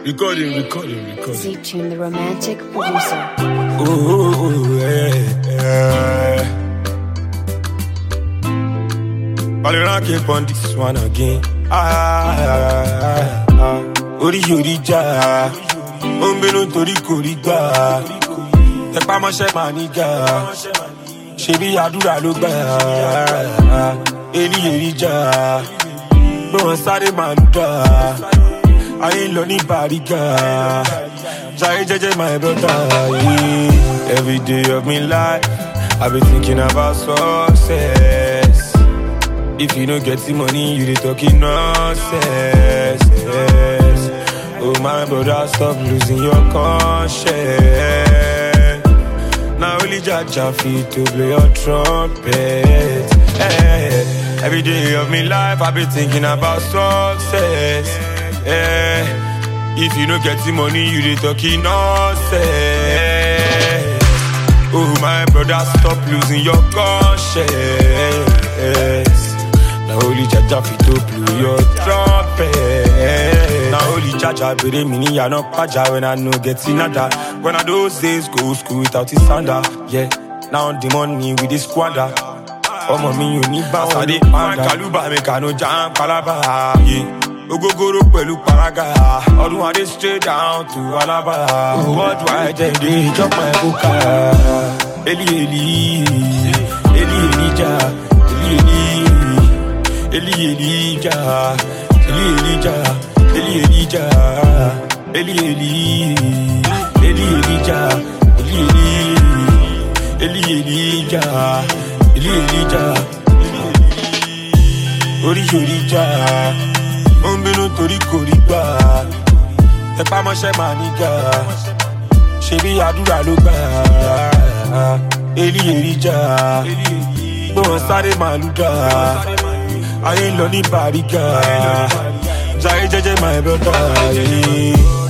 Recording. Z-Tune, the romantic producer. Ooh, yeah. All around keep on this one again. Ori ja, ombelo tori koriga. Tepa mo se maniga, shebi adura lo gba. Eli ja, no sare manuda. I ain't learning bariga. Jai JJ my brother. Every day of my life, I be thinking about success. If you don't get the money, you dey talking nonsense. Oh my brother, stop losing your conscience. Now only Jaja fit to play your trumpet. Every day of my life, I be thinking about success. If you don't get the money, you dey talking nonsense. Oh my brother, stop losing your conscience. Now only Jaja fit to blow your trumpet. Now only Jaja bere mini ya no paja when I no get nada. When I those days go school without his sander. Yeah, now the money with the squander. Oh mommy, you need bounce. I dey find Kaluba make I no jam Calabar. Yeah. Ogogoro pẹ̀lú paraga. Ọdún adé straight down to Alaba. What do I tell you? Chop my boca. Eli ja. Eli ja. Ori ja. Ombelo tori koriga. Tepa mo se maniga. Shebi adura lo gba. Eli ja. No sare maluda. I ain't learning bariga. Jai JJ my brother.